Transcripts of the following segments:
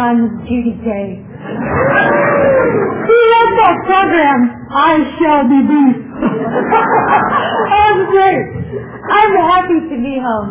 Al-Anon with Judy Kay. He left that program, I Shall Be Brief. That was great. I'm happy to be home.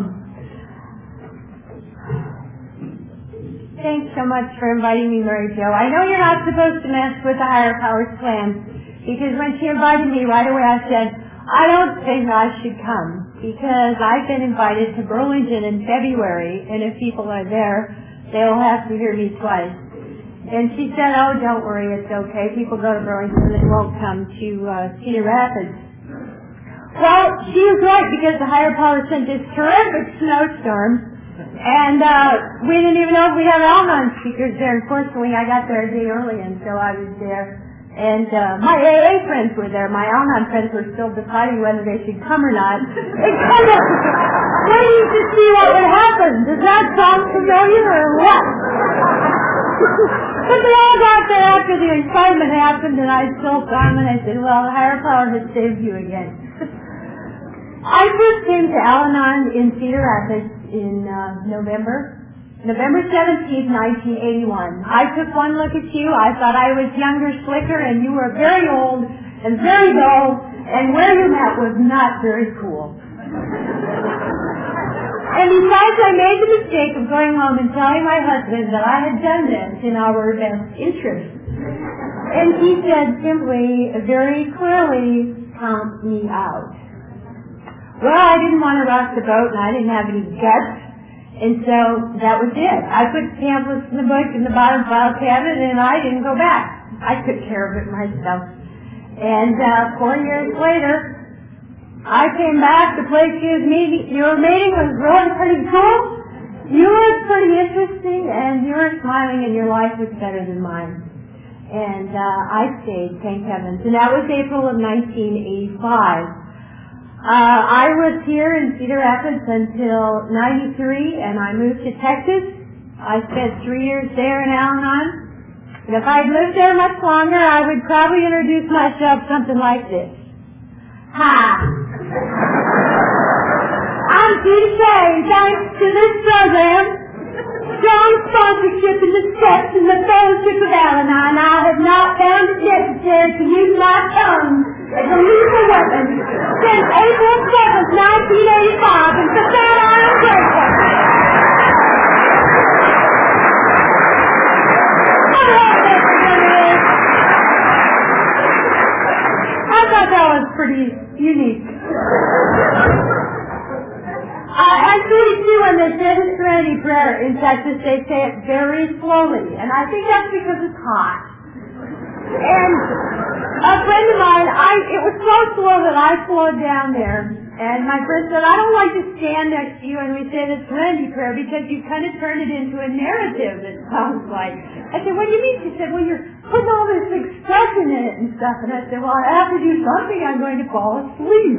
Thanks so much for inviting me, Mary Jo. I know you're not supposed to mess with the Higher Powers plan, because when she invited me right away I said, I don't think I should come, because I've been invited to Burlington in February, and if people are there, they'll have to hear me twice. And she said, oh, don't worry, it's okay. People go to Burlington, they won't come to Cedar Rapids. Well, she was right, because the Higher Power sent this terrific snowstorm, and we didn't even know if we had Al-Anon speakers there. Unfortunately, I got there a day early, and so I was there. And my AA friends were there. My Al-Anon friends were still deciding whether they should come or not. They kind of waiting to see what would happen. Does that sound familiar or what? But they all got there after the excitement happened, and I still saw them, and I said, well, the Higher Power has saved you again. I first came to Al-Anon in Cedar Rapids in November 17th, 1981. I took one look at you. I thought I was younger, slicker, and you were very old and very dull, and where you met was not very cool. And besides, I made the mistake of going home and telling my husband that I had done this in our best interest. And he said simply, very clearly, count me out. Well, I didn't want to rock the boat, and I didn't have any guts, and so that was it. I put pamphlets in the book in the bottom file cabinet, and I didn't go back. I took care of it myself. And 4 years later, I came back. The place you were meeting was really pretty cool. You were pretty interesting, and you were smiling, and your life was better than mine. And I stayed, thank heavens. And that was April of 1985. I was here in Cedar Rapids until 93, and I moved to Texas. I spent 3 years there in Al-Anon. And if I'd lived there much longer, I would probably introduce myself something like this. Hi. I'm Judy Kay. Thanks to this program, strong sponsorship in the steps and the fellowship of Al-Anon, I have not found it necessary to use my tongue as a lethal weapon since April 7th, 1985, and for that I am grateful. I thought that was pretty unique. Actually, too, when they say the Serenity Prayer in Texas, they say it very slowly, and I think that's because it's hot. And a friend of mine, it was so slow that I slowed down there, and my friend said, I don't like to stand next to you and we say the Serenity Prayer because you kind of turned it into a narrative, it sounds like. I said, what do you mean? She said, well, you're putting all this expression in it and stuff. And I said, well, I have to do something. I'm going to fall asleep.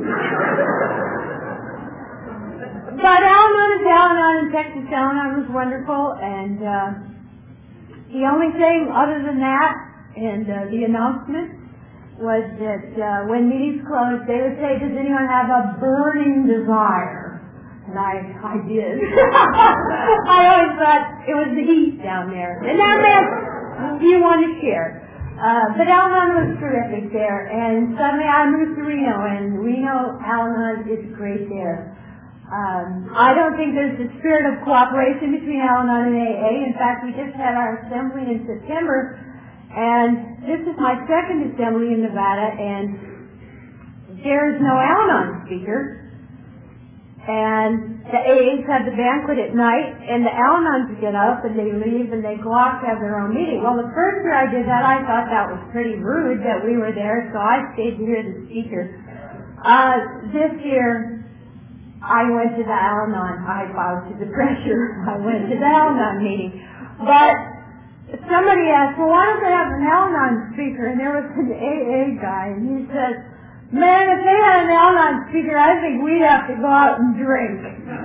But Al-Anon is Al-Anon in Texas. Al-Anon was wonderful, and the only thing other than that, and the announcement, was that when meetings closed, they would say, does anyone have a burning desire? And I did. I always thought it was the heat down there. And that meant you want to share. But Al-Anon was terrific there, and suddenly I moved to Reno, and Reno, Al-Anon is great there. I don't think there's the spirit of cooperation between Al-Anon and AA. In fact, we just had our assembly in September, and this is my second assembly in Nevada, and there is no Al-Anon speaker. And the AAs have the banquet at night, and the Al-Anons get up, and they leave, and they go off to have their own meeting. Well, the first year I did that, I thought that was pretty rude that we were there, so I stayed to hear the speaker. This year, I went to the Al-Anon. I bowed to the pressure. I went to the Al-Anon meeting. But somebody asked, well, why don't they have an Al-Anon speaker? And there was an AA guy, and he said, man, if they had an Al-Anon speaker, I think we'd have to go out and drink.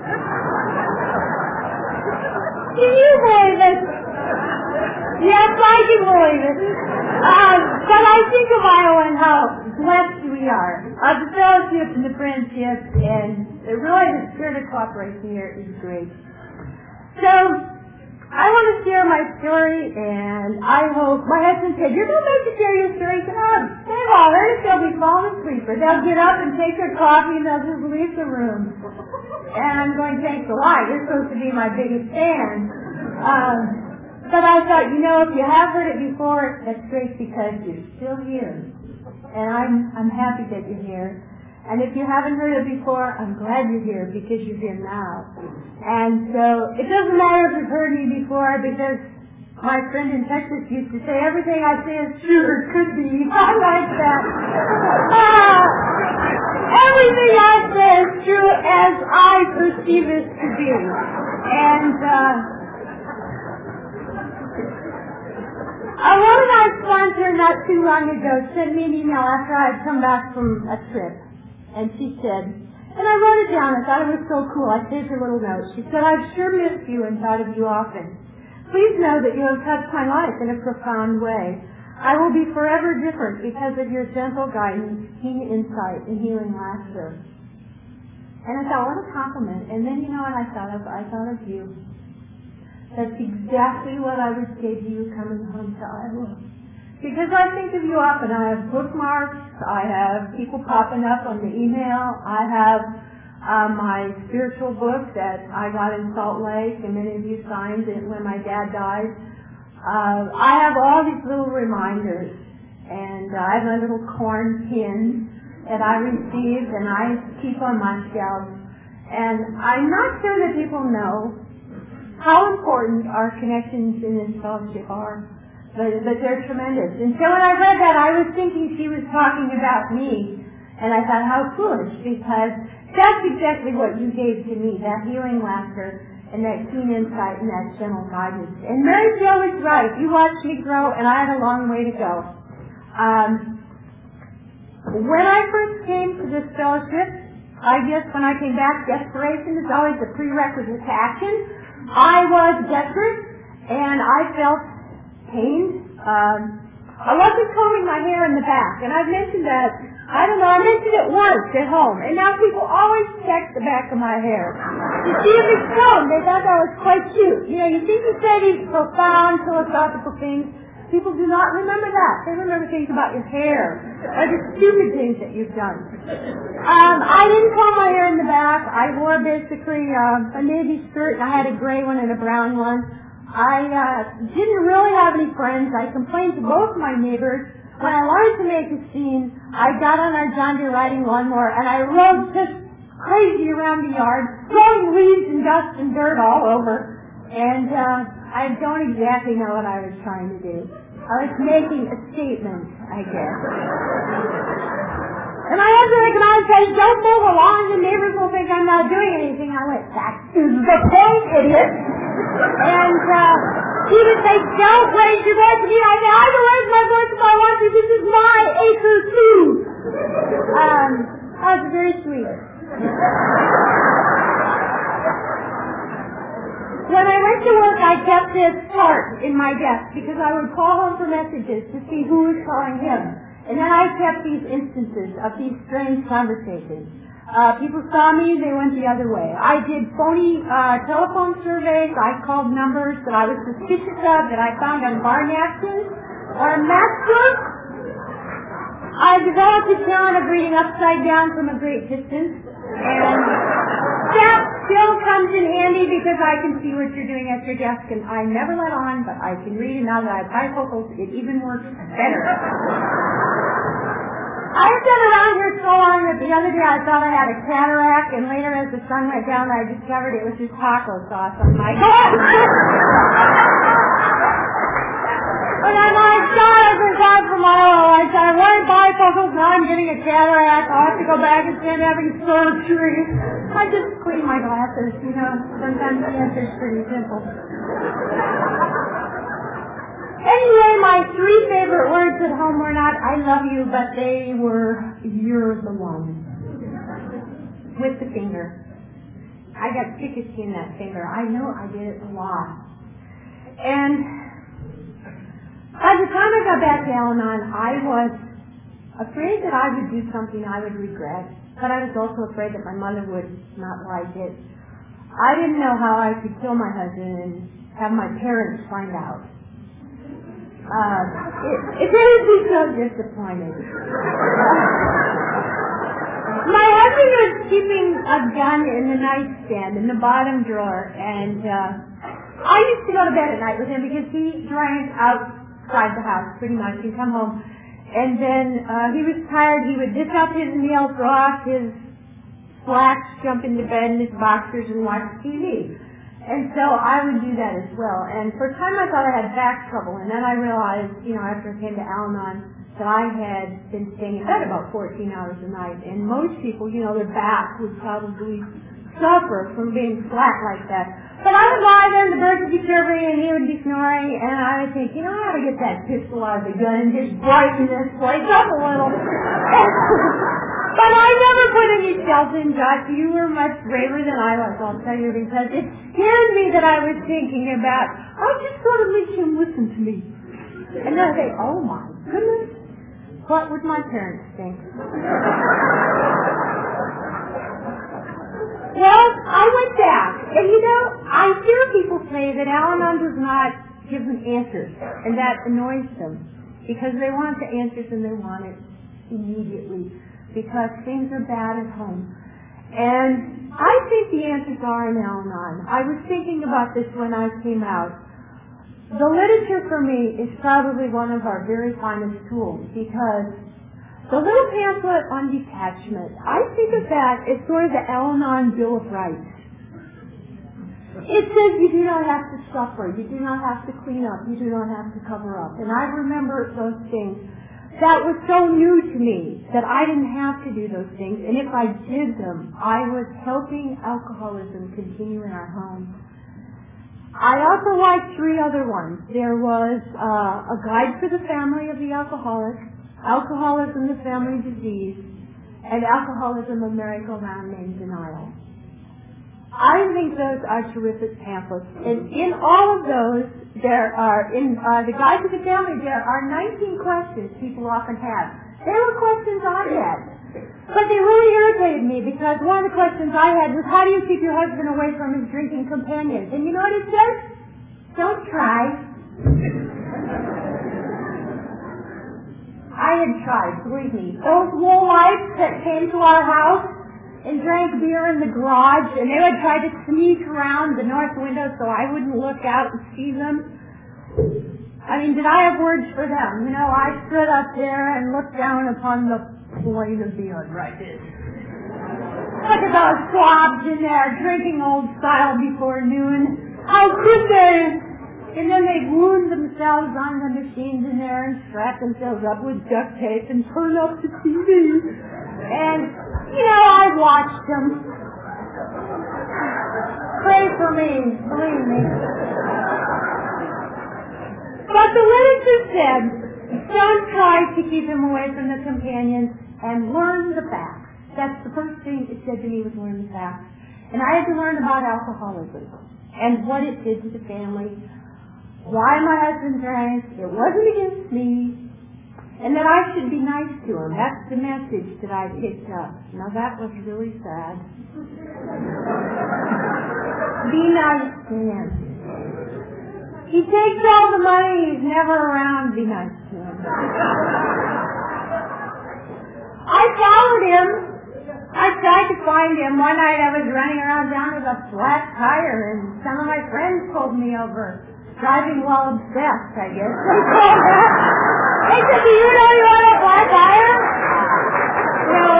Can you believe it? Yes, I can believe it. But I think of Iowa and how blessed we are. The fellowship and the friendship, and really the spirit of cooperation here is great. So, I want to share my story, and I hope, my husband said, you're going to make me share your story? He said, oh, they've already, they'll be falling asleep, or they'll get up and take their coffee and they'll just leave the room. And I'm going, thanks a lot, you're supposed to be my biggest fan. But I thought, if you have heard it before, that's great because you're still here. And I'm happy that you're here. And if you haven't heard it before, I'm glad you're here because you're here now. And so it doesn't matter if you've heard me before because my friend in Texas used to say everything I say is true or could be. I like that. Everything I say is true as I perceive it to be. And one of my sponsors not too long ago sent me an email after I had come back from a trip. And she said, and I wrote it down, I thought it was so cool, I saved her little note. She said, I've sure missed you and thought of you often. Please know that you have touched my life in a profound way. I will be forever different because of your gentle guidance, keen insight, and healing laughter. And I thought, what a compliment. And then you know what I thought of? I thought of you. That's exactly what I would say to you coming home to Iowa. Because I think of you often. I have bookmarks. I have people popping up on the email. I have my spiritual book that I got in Salt Lake, and many of you signed it when my dad died. I have all these little reminders, and I have my little corn pin that I received, and I keep on my shelf. And I'm not sure that people know how important our connections in this fellowship are. But they're tremendous. And so when I read that, I was thinking she was talking about me. And I thought, how foolish, because that's exactly what you gave to me, that healing laughter and that keen insight and that gentle guidance. And Mary Jo was right. You watched me grow, and I had a long way to go. When I first came to this fellowship, I guess when I came back, desperation is always a prerequisite to action. I was desperate, and I felt pain. I wasn't combing my hair in the back, and I've mentioned that, I mentioned it once at home, and now people always check the back of my hair to see if it's combed. They thought that was quite cute. You think you say these profound philosophical things, people do not remember that. They remember things about your hair, or the stupid things that you've done. I didn't comb my hair in the back. I wore basically a navy skirt, and I had a gray one and a brown one. I didn't really have any friends. I complained to both my neighbors. When I wanted to make a scene, I got on our John Deere riding lawnmower and I rode just crazy around the yard, throwing leaves and dust and dirt all over. And I don't exactly know what I was trying to do. I was making a statement, I guess. And my husband would come out and say, don't mow the lawn, the neighbors will think I'm not doing anything. I went, that is the point, idiot. And he would say, don't raise your voice to me. I said, I can raise my voice if I want to. This is my acre too. That was very sweet. When I went to work, I kept this chart in my desk because I would call home for messages to see who was calling him. And then I kept these instances of these strange conversations. People saw me, they went the other way. I did phony telephone surveys. I called numbers that I was suspicious of that I found on bar napkins or matchbooks. I developed a talent of reading upside down from a great distance. And that still comes in handy because I can see what you're doing at your desk, and I never let on, but I can read it now that I have bifocals. It even works better. I've been around here so long that the other day I thought I had a cataract, and later as the sun went down, I discovered it was just taco sauce on my head. And I'm like, God, I forgot from Iowa. I said, I wanted bifocals, now I'm getting a cataract. I'll have to go back and start having surgery. I just clean my glasses, Sometimes the answer's pretty simple. Anyway, my 3 favorite words at home were not, I love you, but they were, you're the one. With the finger. I got tickets in that finger. I know I did it a lot. And by the time I got back to Al-Anon, I was afraid that I would do something I would regret, but I was also afraid that my mother would not like it. I didn't know how I could kill my husband, and have my parents find out. It would be so disappointed. My husband was keeping a gun in the nightstand in the bottom drawer, and I used to go to bed at night with him because he drank outside the house pretty much. He'd come home, and then he was tired. He would dish out his meal, throw off his slacks, jump into bed in his boxers, and watch TV. And so I would do that as well. And for a time I thought I had back trouble, and then I realized, after I came to Al-Anon, that I had been staying in bed about 14 hours a night. And most people, their back would probably suffer from being flat like that. But I would lie there, and the birds would be chirping, and he would be snoring, and I would think, I ought to get that pistol out of the gun and just brighten this place up a little. But I never put any shells in, Josh. You were much braver than I was, I'll tell you, because it scared me that I was thinking about, I'll just go to Lynch and listen to me. And then I say, oh my goodness, what would my parents think? Well, I went back, and I hear people say that Al-Anon does not give them answers, and that annoys them, because they want the answers and they want it immediately, because things are bad at home. And I think the answers are in Al-Anon. I was thinking about this when I came out. The literature for me is probably one of our very finest tools, because the little pamphlet on detachment, I think of that as sort of the Al-Anon Bill of Rights. It says you do not have to suffer, you do not have to clean up, you do not have to cover up. And I remember those things. That was so new to me that I didn't have to do those things. And if I did them, I was helping alcoholism continue in our home. I also liked 3 other ones. There was a guide for the family of the alcoholic, Alcoholism, the Family Disease, and Alcoholism, a Merry-Go-Round Named Denial. I think those are terrific pamphlets. And in all of those, there are, in the Guide to the Family, there are 19 questions people often have. They were questions I had. But they really irritated me, because one of the questions I had was, how do you keep your husband away from his drinking companions? And you know what it says? Don't try. I had tried, believe me. Those lowlifes that came to our house and drank beer in the garage, and they would try to sneak around the north window so I wouldn't look out and see them. I mean, did I have words for them? I stood up there and looked down upon the plate of beer like this. Look at those slobs in there drinking old style before noon. How could they? And then they'd wound themselves on the machines in there and strap themselves up with duct tape and turn up the TV. And, I watched them. Pray for me, believe me. But the literature said, don't try to keep him away from the companions, and learn the facts. That's the first thing it said to me, was learn the facts. And I had to learn about alcoholism and what it did to the family, why my husband drank, it wasn't against me, and that I should be nice to him. That's the message that I picked up. Now that was really sad. Be nice to him. He takes all the money, he's never around, be nice to him. I followed him. I tried to find him. One night I was running around down with a flat tire, and some of my friends pulled me over. Driving while obsessed, I guess. They said, do you know you have a flat tire? No.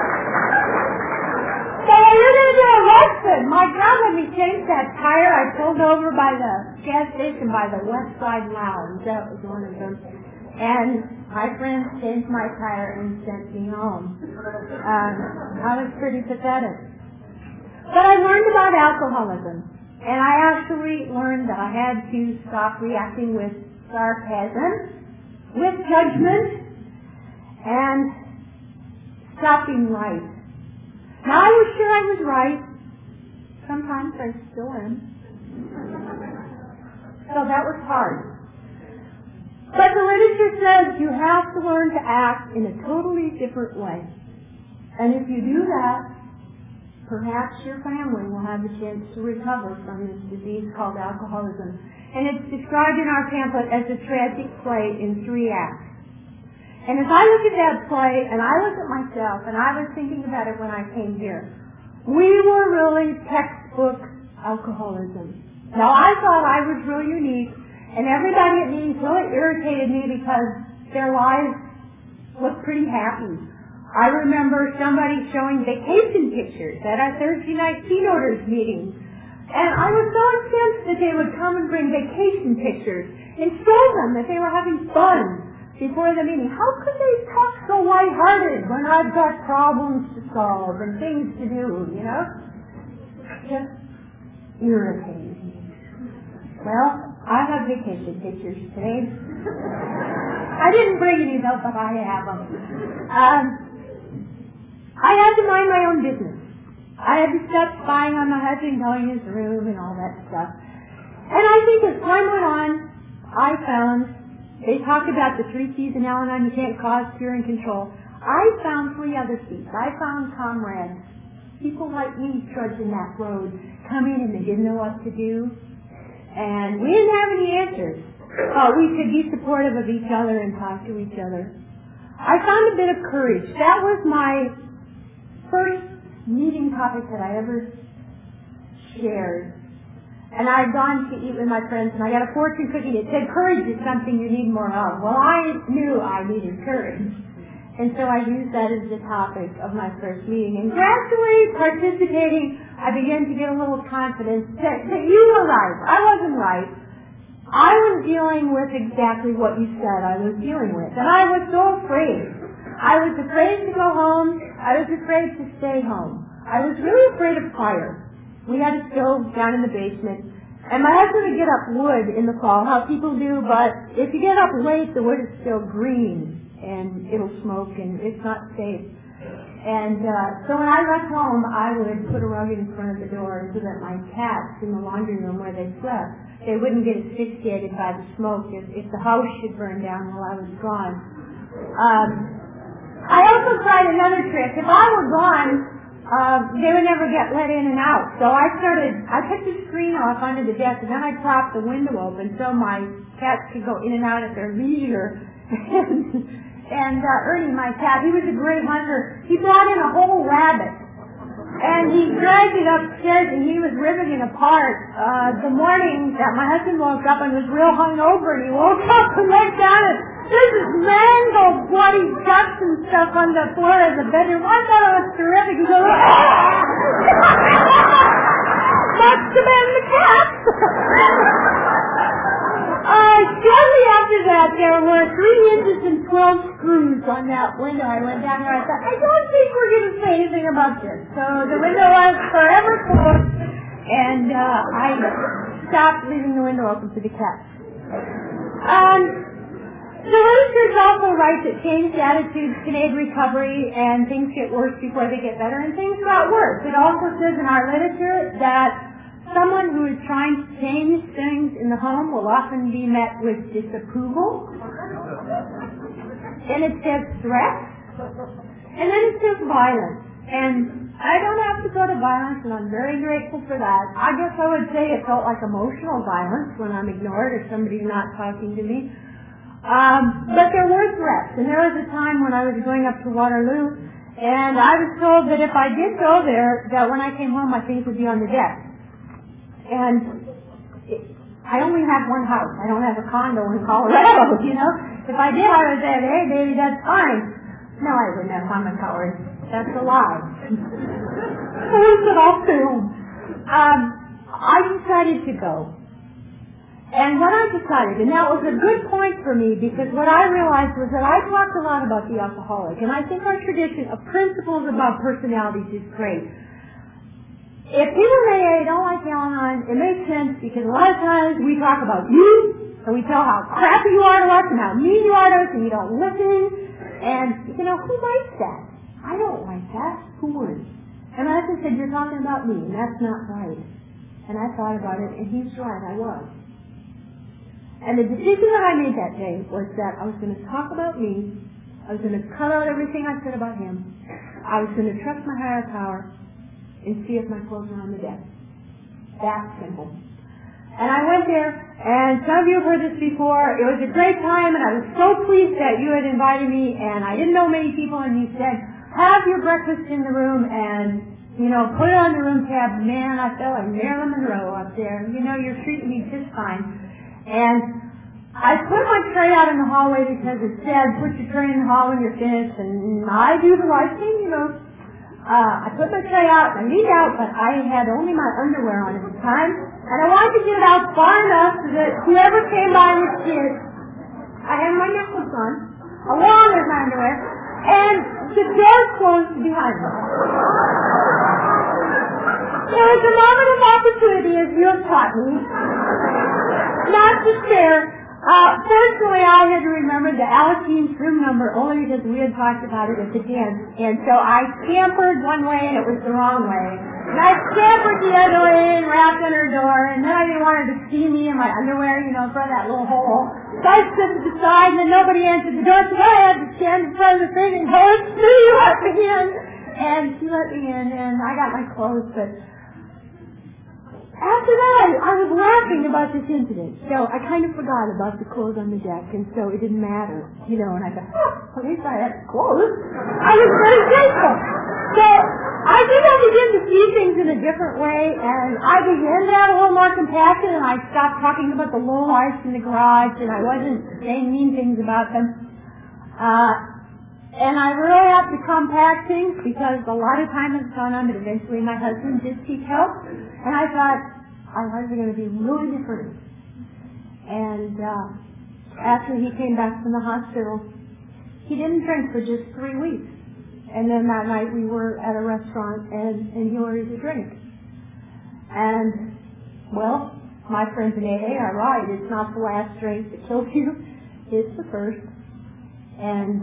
So you're going to get arrested. My God, let me change that tire. I pulled over by the gas station by the West Side Lounge. That was one of them. And my friends changed my tire and sent me home. I was pretty pathetic. But I learned about alcoholism. And I actually learned that I had to stop reacting with sarcasm, with judgment, and stop being right. Now I was sure I was right. Sometimes I still am. So that was hard. But the literature says you have to learn to act in a totally different way. And if you do that, perhaps your family will have a chance to recover from this disease called alcoholism. And it's described in our pamphlet as a tragic play in 3 acts. And as I look at that play, and I look at myself, and I was thinking about it when I came here, we were really textbook alcoholism. Now, I thought I was really unique, and everybody at meetings really irritated me because their lives looked pretty happy. I remember somebody showing vacation pictures at our Thursday night keynoters meeting. And I was so incensed that they would come and bring vacation pictures and show them that they were having fun before the meeting. How could they talk so lighthearted when I've got problems to solve and things to do, you know? Just irritating me. Well, I have vacation pictures today. I didn't bring any though, but I have them. I had to mind my own business. I had to stop spying on my husband, going in his room and all that stuff. And I think as time went on, I found, they talked about the 3 C's in Al-Anon, you can't cause, cure, and control. I found 3 other C's. I found comrades, people like me trudging that road, coming and they didn't know what to do. And we didn't have any answers. But we could be supportive of each other and talk to each other. I found a bit of courage. That was my first meeting topic that I ever shared. And I had gone to eat with my friends, and I got a fortune cookie that said, courage is something you need more of. Well, I knew I needed courage. And so I used that as the topic of my first meeting. And gradually, participating, I began to get a little confidence that you were right. I wasn't right. I was dealing with exactly what you said I was dealing with. And I was so afraid. I was afraid to go home. I was afraid to stay home. I was really afraid of fire. We had a stove down in the basement. And my husband would get up wood in the fall, how people do, but if you get up late, the wood is still green. And it'll smoke, and it's not safe. And so when I left home, I would put a rug in front of the door so that my cats in the laundry room where they slept, they wouldn't get asphyxiated by the smoke if the house should burn down while I was gone. I also tried another trick. If I were gone, they would never get let in and out. So I took the screen off under the desk, and then I propped the window open so my cats could go in and out at their leisure. And Ernie, my cat, he was a great hunter. He brought in a whole rabbit, and he dragged it upstairs, and he was ripping it apart. The morning that my husband woke up and was real hungover, and he woke up and looked down, and there's this mangled, bloody guts and stuff on the floor of the bedroom. I thought it was terrific. He goes, must have been the cat. Shortly after that, there were 3 inches and 12 screws on that window. I went down there. I thought, I don't think we're going to say anything about this. So the window was forever closed, and I stopped leaving the window open for the cats. The literature is also right that changed attitudes can aid recovery, and things get worse before they get better, and things got worse. It also says in our literature that someone who is trying to change things in the home will often be met with disapproval. And it says threat. And then it says violence. And I don't have to go to violence, and I'm very grateful for that. I guess I would say it felt like emotional violence when I'm ignored or somebody's not talking to me. But there were threats. And there was a time when I was going up to Waterloo, and I was told that if I did go there, that when I came home, my things would be on the deck. And I only have one house. I don't have a condo in Colorado, you know. If I did, I would say, hey, baby, that's fine. No, I wouldn't have. I'm a coward. That's a lie. Where's it all film? I decided to go. And when I decided, and that was a good point for me, because what I realized was that I talked a lot about the alcoholic, and I think our tradition of principles about personalities is great. If people in AA don't like Al-Anon, it makes sense because a lot of times we talk about you, and we tell how crappy you are to us and how mean you are to us, and you don't listen. And, you know, who likes that? I don't like that. Who would? And my husband said, you're talking about me, and that's not right. And I thought about it, and he's right, I was. And the decision that I made that day was that I was going to talk about me, I was going to cut out everything I said about him, I was going to trust my higher power, and see if my clothes are on the deck. That simple. And I went there, and some of you have heard this before. It was a great time, and I was so pleased that you had invited me, and I didn't know many people, and you said, have your breakfast in the room, and, put it on the room tab. Man, I felt like Marilyn Monroe up there. You're treating me just fine. And I put my tray out in the hallway because it said, put your tray in the hall when you're finished, and I do the right thing, I put my tray out, and I leaned out, but I had only my underwear on at the time, and I wanted to get it out far enough so that whoever came by would see it. I had my necklace on, along with my underwear, and the door closed behind me. It was a moment of opportunity, as you have taught me, not to share. Fortunately, I had to remember the Alatene's room number only because we had talked about it at the dance. And so I scampered one way and it was the wrong way. And I scampered the other way and rapped on her door. And then I didn't want her to see me in my underwear, in front of that little hole. So I stood to the side and then nobody answered the door. So I had to stand in front of the thing and go, it's me, you let me in. And she let me in and I got my clothes. But after that, I was laughing about this incident. So I kind of forgot about the clothes on the deck, and so it didn't matter, and I thought, at least I had clothes. I was very grateful. So I think I began to see things in a different way, and I began to have a little more compassion, and I stopped talking about the lowlifes in the garage, and I wasn't saying mean things about them. And I really have to compact things because a lot of time has gone on, but eventually my husband did seek help. And I thought, our lives are going to be really different. And after he came back from the hospital, he didn't drink for just 3 weeks. And then that night we were at a restaurant and he ordered a drink. And, well, my friends in AA are right. It's not the last drink that kills you. It's the first. And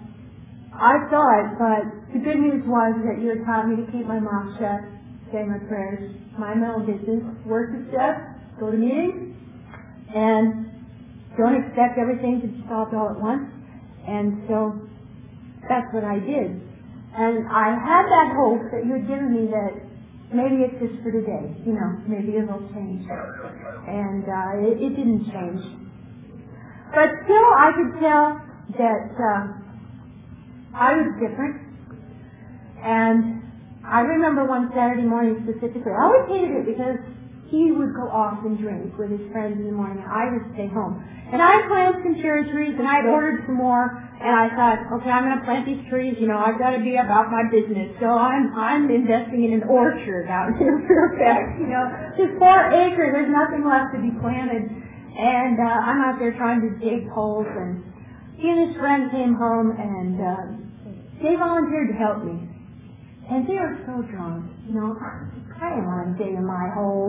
I saw it, but the good news was that you had taught me to keep my mouth shut, say my prayers, mind my own business, work the steps, go to meetings, and don't expect everything to stop all at once. And so that's what I did. And I had that hope that you had given me that maybe it's just for today, maybe it'll change. And it didn't change. But still I could tell that I was different. And I remember one Saturday morning specifically. I always hated it because he would go off and drink with his friends in the morning and I would stay home. And I planted some cherry trees and I'd ordered some more and I thought, okay, I'm going to plant these trees, I've got to be about my business. So I'm investing in an orchard out in Fairfax, just 4 acres, there's nothing left to be planted. And I'm out there trying to dig holes, and he and his friend came home and they volunteered to help me. And they were so drunk, I didn't want to dig in my hole.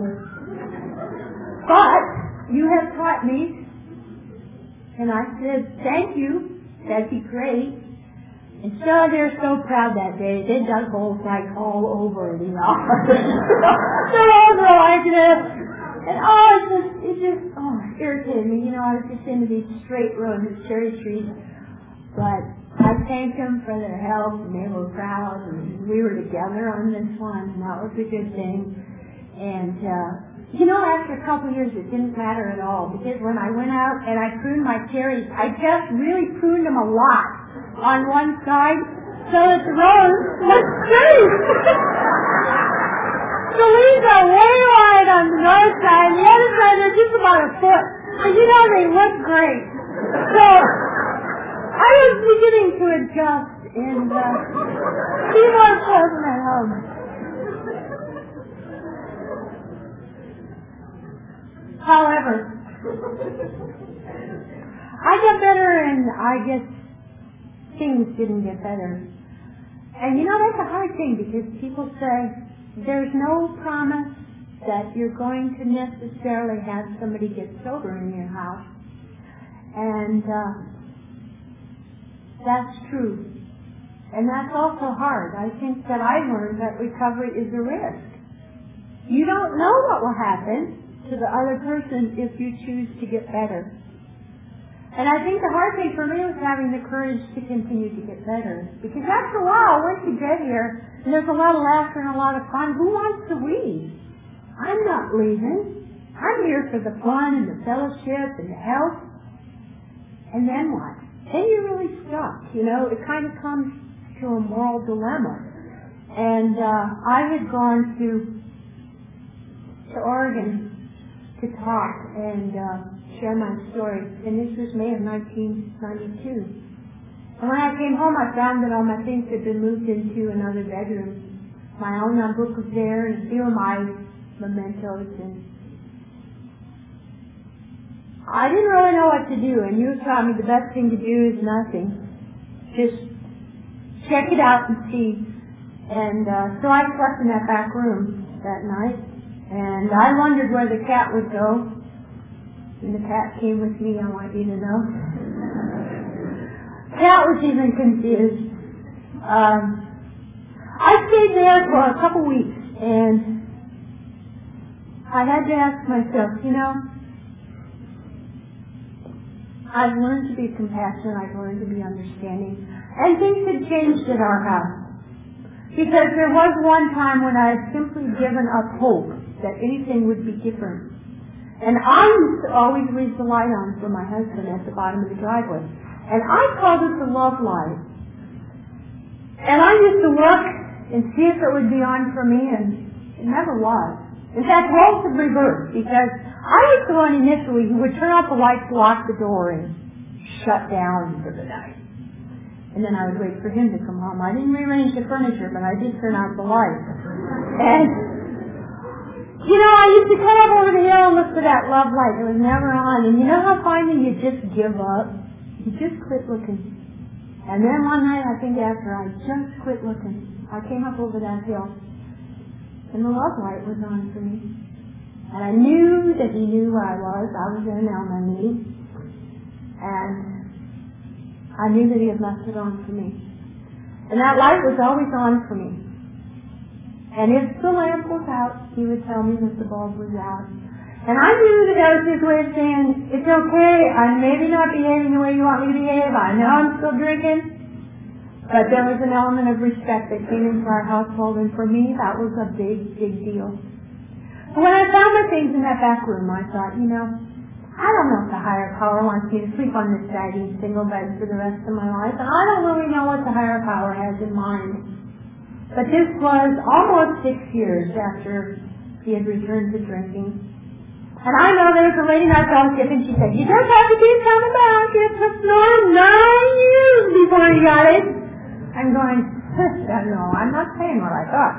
But you have taught me, and I said, thank you, that'd be great. And so they're so proud that day. They dug holes like all over the office. They're all like this. And it irritated me. I was just into these straight rows of cherry trees. But I thanked them for their help, and they were proud, and we were together on this one, and that was a good thing. And, after a couple of years, it didn't matter at all, because when I went out and I pruned my cherries, I just really pruned them a lot on one side, so that the rows looked straight. The leaves are way wide on the north side, and the other side, they're just about a foot. And they look great. So I was beginning to adjust and be more pleasant at home. However, I got better and I guess things didn't get better. And that's a hard thing because people say there's no promise that you're going to necessarily have somebody get sober in your house. And that's true. And that's also hard. I think that I learned that recovery is a risk. You don't know what will happen to the other person if you choose to get better. And I think the hard thing for me was having the courage to continue to get better. Because after a while, once you get here, and there's a lot of laughter and a lot of fun, who wants to leave? I'm not leaving. I'm here for the fun and the fellowship and the health. And then what? Then you're really stuck. You know, it kind of comes to a moral dilemma. And I had gone to Oregon to talk and share my story. And this was May of 1992. And when I came home, I found that all my things had been moved into another bedroom. My own book was there, and a few of my mementos. And I didn't really know what to do. And you taught me the best thing to do is nothing. Just check it out and see. And so I slept in that back room that night. And I wondered where the cat would go. And the cat came with me, I want you to know. Cat was even confused. I stayed there for a couple weeks, and I had to ask myself, you know, I've learned to be compassionate, I've learned to be understanding, and things had changed at our house. Because there was one time when I had simply given up hope that anything would be different. And I used to always leave the light on for my husband at the bottom of the driveway. And I called it the love light. And I used to look and see if it would be on for me, and it never was. In fact, roles have reversed, because I was the one initially who would turn off the lights, lock the door, and shut down for the night. And then I would wait for him to come home. I didn't rearrange the furniture, but I did turn out the lights. And you know, I used to come up over the hill and look for that love light. It was never on. And you know how finally you just give up? You just quit looking. And then one night, I think after I just quit looking, I came up over that hill, and the love light was on for me. And I knew that he knew where I was. I was in Elma meeting. And I knew that he had left it on for me. And that light was always on for me. And if the lamp was out, he would tell me that the bulb was out. And I knew that that was his way of saying, it's okay, I'm maybe not behaving the way you want me to behave, I know I'm still drinking, but there was an element of respect that came into our household, and for me, that was a big, big deal. When I found my things in that back room, I thought, you know, I don't know if the higher power wants me to sleep on this saggy single bed for the rest of my life, and I don't really know what the higher power has in mind. But this was almost 6 years after he had returned to drinking. And I know there was a lady in our fellowship, and she said, you just have to keep coming back. It took 9 years before he got it. I'm going, no, I'm not saying what I thought.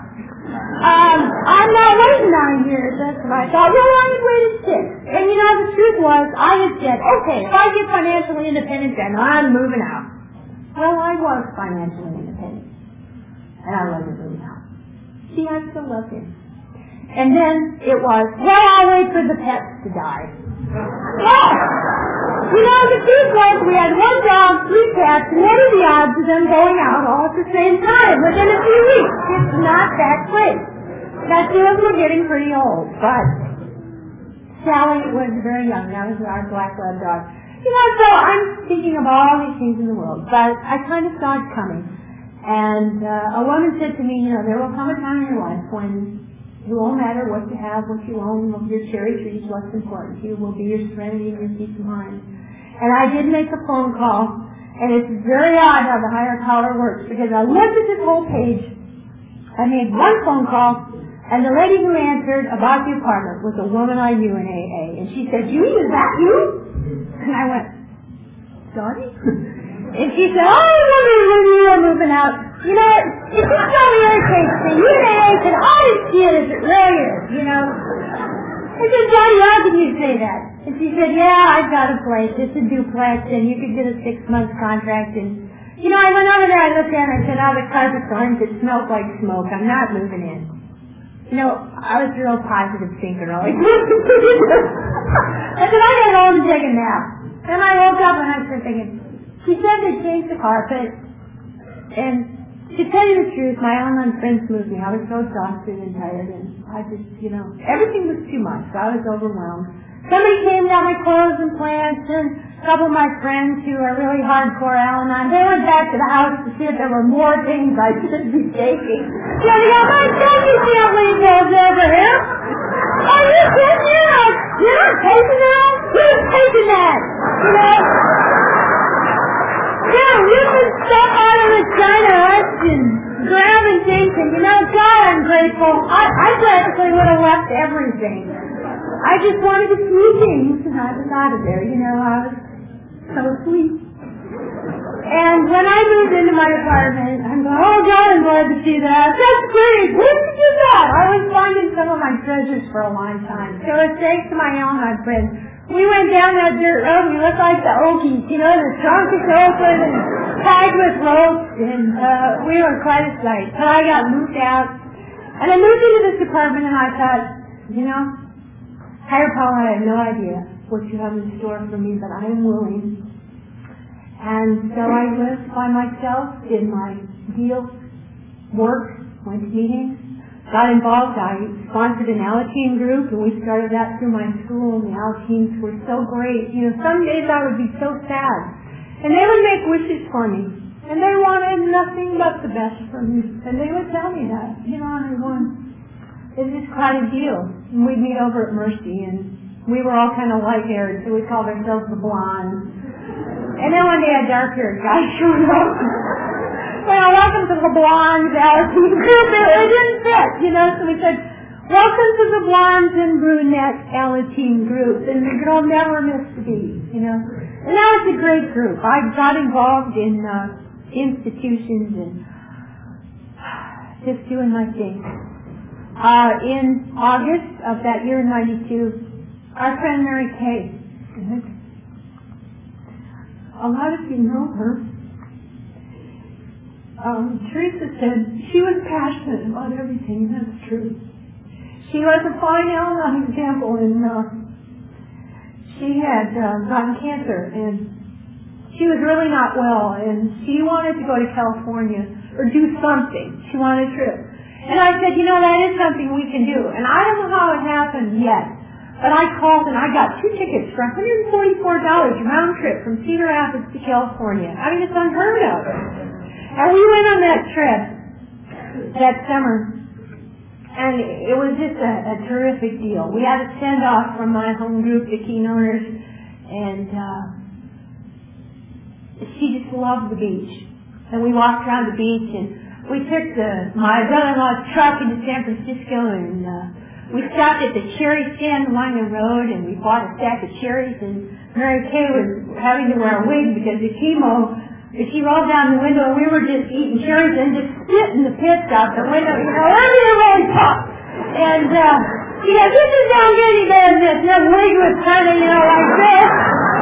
I'm not waiting 9 years, that's what I thought. Well, I had waited 6. And you know, the truth was, I had said, okay, if I get financially independent, then I'm moving out. Well, I was financially independent. And I wasn't moving out. See, I still loved him. And then it was, well, I'll wait for the pets to die. Well, you know, the truth was we had 1 dog, 3 cats, and what are the odds of them going out all at the same time within a few weeks? It's not that quick. Now, 2 of them were getting pretty old, but Sally was very young. That was our black lab dog. You know, so I'm thinking of all these things in the world, but I kind of saw it coming. And a woman said to me, you know, there will come a time in your life when it won't matter what you have, what you own, your cherry trees, what's important to you will be your serenity and your peace of mind. And I did make a phone call, and it's very odd how the higher power works, because I looked at this whole page, I made 1 phone call, and the lady who answered about the apartment was a woman I knew in AA. And she said, Judy, is that you? And I went, sorry? And she said, oh, I wonder when you were moving out. You know, it just really irritates me. You and AA can always see it as it really is, you know. I said, Johnny, how can you say that? And she said, yeah, I've got a place. It's a duplex, and you could get a 6-month contract. And, you know, I went over there, I looked at it, and I said, oh, the carpet's orange. It smells like smoke. I'm not moving in. You know, I was a real positive thinker, always. I said, I gotta go home and take a nap. Then I woke up and I started thinking, she said they changed the carpet, and to tell you the truth, my online friends moved me. I was so exhausted and tired, and I just, you know, everything was too much, so I was overwhelmed. Somebody came down my clothes and plants, and a couple of my friends who are really hardcore Al-Anon, they went back to the house to see if there were more things I should be taking. So they go, my son, you can't leave those over here. Are you kidding me? You're not taking that? Who's taking that? You know? Yeah, ripping stuff out of the China Hut and grabbing things, and you know, God, I'm grateful. I practically would have left everything. I just wanted to see things, and I was out of there. You know, I was so sweet. And when I moved into my apartment, I'm going, oh God, I'm glad to see that. That's great. Where did you do that? I was finding some of my treasures for a long time. So it's thanks to my Al-Anon friends. We went down that dirt road, we looked like the Okies, you know, the trunk is open and tied with ropes, and we were quite a sight. But I got moved out, and I moved into this apartment, and I thought, you know, higher power, I have no idea what you have in store for me, but I am willing. And so I lived by myself, did my deal, work, went to meetings, got involved. I sponsored an Alateen group, and we started that through my school, and the Alateens were so great. You know, some days I would be so sad, and they would make wishes for me, and they wanted nothing but the best for me, and they would tell me that, you know, and I'm going, it's just quite a deal. And we'd meet over at Mercy, and we were all kind of light-haired, so we called ourselves the Blondes. And then one day a dark-haired guy showed up. Well, welcome to the Blondes Alateen group. It didn't fit, you know, so we said, welcome to the Blondes and Brunettes Alateen group. And the girl never missed a beat, you know. And that was a great group. I got involved in institutions and just doing my thing. In August of that year, 92, our friend Mary Kay, a lot of you know her. Teresa said she was passionate about everything, and that's true. She was a fine Al-Anon example, and she had gotten cancer, and she was really not well, and she wanted to go to California or do something. She wanted a trip. And I said, you know, that is something we can do. And I don't know how it happened yet, but I called and I got 2 tickets for $144 round trip from Cedar Rapids to California. I mean, it's unheard of. And we went on that trip that summer, and it was just a terrific deal. We had a send-off from my home group, the Keen Owners, and she just loved the beach. And we walked around the beach, and we took my brother-in-law's truck into San Francisco, and we stopped at the cherry stand along the road, and we bought a stack of cherries, and Mary Kay was having to wear a wig because the chemo, she rolled down the window, and we were just eating cherries and just spitting the pits out the window, you know, everything tough. And she goes, this is not getting better than this. And the wig was kind of, you know, like this.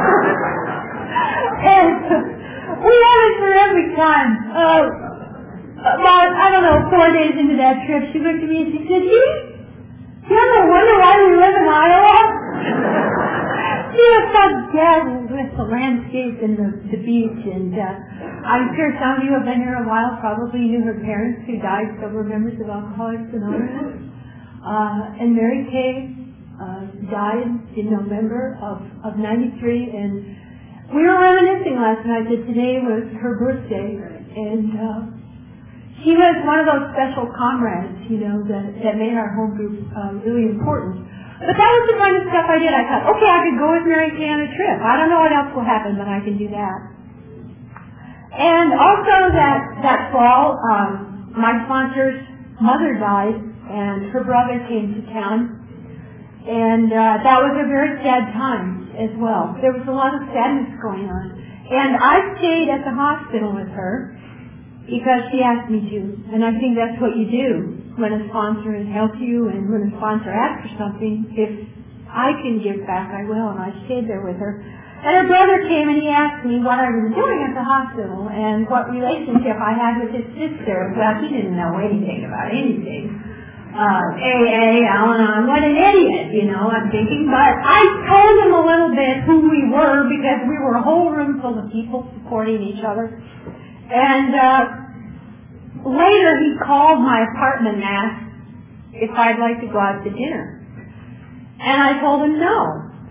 And we had a terrific time. About, I don't know, 4 days into that trip, she looked at me and she said, you ever wonder why we live in Iowa? She was so dazzled with the landscape and the beach, and I'm sure some of you have been here a while, probably knew her parents who died, several members of Alcoholics Anonymous. And Mary Kay died in November of 93, and we were reminiscing last night that today was her birthday, and she was one of those special comrades, you know, that made our home group really important. But that was the kind of stuff I did. I thought, okay, I could go with Mary Kay on a trip. I don't know what else will happen, but I can do that. And also that fall, my sponsor's mother died, and her brother came to town. And that was a very sad time as well. There was a lot of sadness going on. And I stayed at the hospital with her, because she asked me to, and I think that's what you do when a sponsor has helped you, and when a sponsor asks for something. If I can give back, I will, and I stayed there with her. And her brother came and he asked me what I was doing at the hospital and what relationship I had with his sister. Well, he didn't know anything about anything. AA, Al-Anon, what an idiot, you know, I'm thinking. But I told him a little bit who we were, because we were a whole room full of people supporting each other. And later he called my apartment and asked if I'd like to go out to dinner. And I told him no.